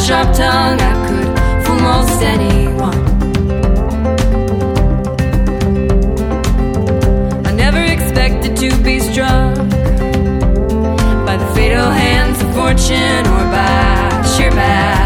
sharp tongue, I could fool most anyone. I never expected to be struck by the fatal hands of fortune or by sheer bad